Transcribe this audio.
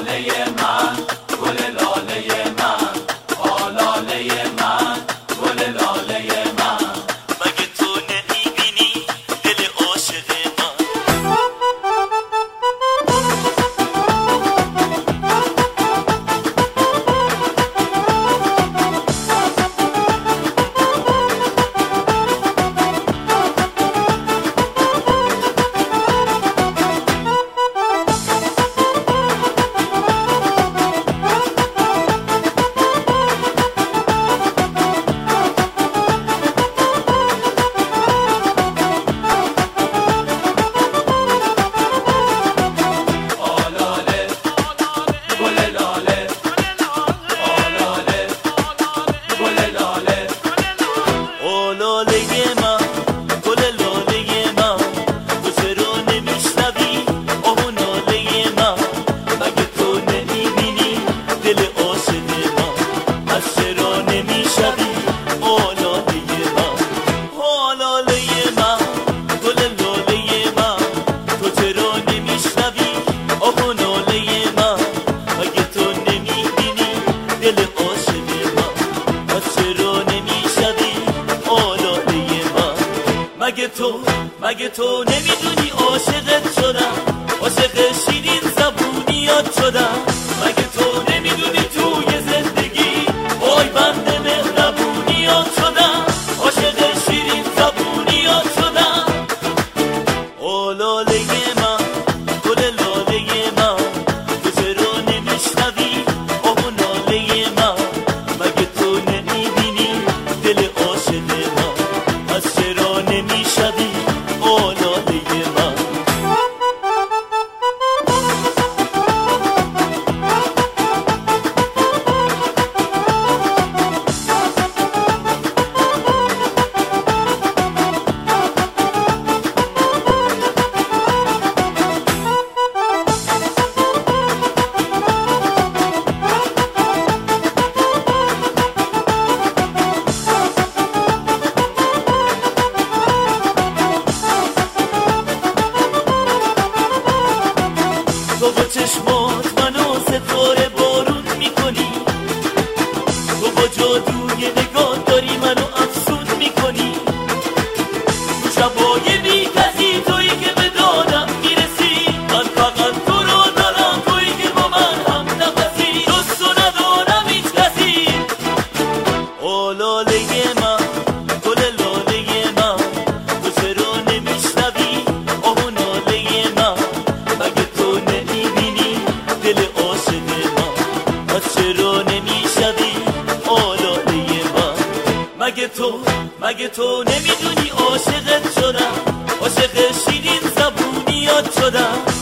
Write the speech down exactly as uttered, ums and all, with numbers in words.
مگه تو مگه تو نمیدونی عاشقت شدم، عاشق شیرین زبونیات شدم. مگه تو نمیدونی توی زندگی وای بنده مهربونیات شدم، عاشق شیرین زبونیات شدم. او لاله من گل لاله من، تو چرا نمیشنوی آه لاله من؟ مگه تو نمیبینی دل عاشق من، از چرا نمیشوی آه لاله من؟ تو با چشمات منو ستاره بارون میکنی، تو با جادوی نگاه داری منو افسون میکنی. تو شبای بی کسی تویی که به دادم میرسی، من فقط تو رو دارم، تویی که با من هم نفسی، جز تو ندارم هیچ کسی. او لاله من گل لاله من، تو چرا نمیشنوی آه ناله من؟ مگه تو نمیبینی دل عاشق من، پس چرا نمیشوی آه لاله من؟ مگه تو مگه تو نمیدونی عاشقت شدم، عاشق شیرین زبونیات شدم.